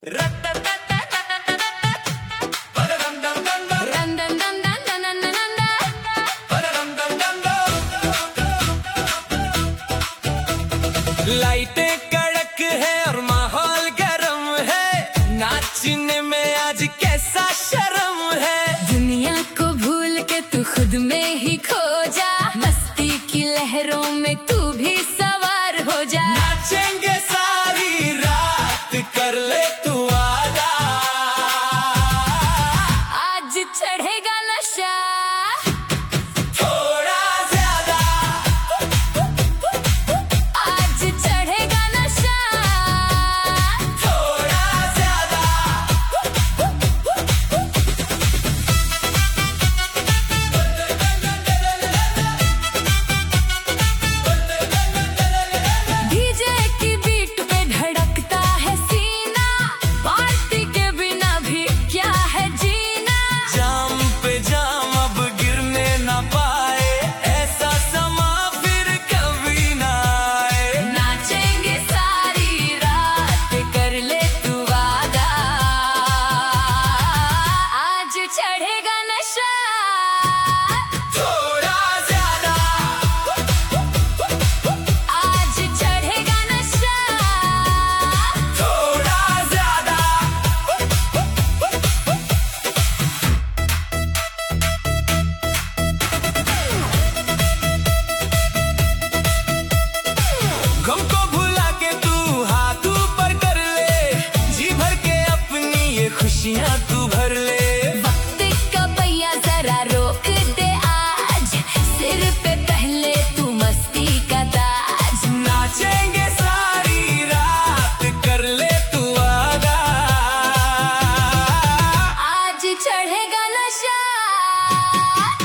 लाइटें कड़क है और माहौल गरम है, नाचने में आज कैसा शर्म है। दुनिया को भूल के तू खुद में ही खो जा, मस्ती की लहरों में तू भी सवार हो जा। नाचेंगे सारी रात, कर ले तू वादा, आज चढ़ेगा नशा थोड़ा ज्यादा। आज चढ़ेगा नशा थोड़ा ज्यादा। डीजे की बीट पे धड़कता है सीना, पार्टी के बिना भी क्या है जीना। जाम पे जाम अब गिरने ना पाए, ऐसा समा फिर कभी ना आए। नाचेंगे सारी रात, कर ले तू वादा, आज चढ़ेगा नशा थोड़ा ज्यादा। आज चढ़ेगा नशा थोड़ा ज्यादा। गम को भुला के तू हाथ ऊपर कर ले, जी भर के अपनी ये खुशियां तू भर ले। वक्त का पहिया जरा रोक दे आज, सिर पे पहले तू मस्ती का ताज। नाचेंगे सारी रात, कर ले तू वादा, आज चढ़ेगा नशा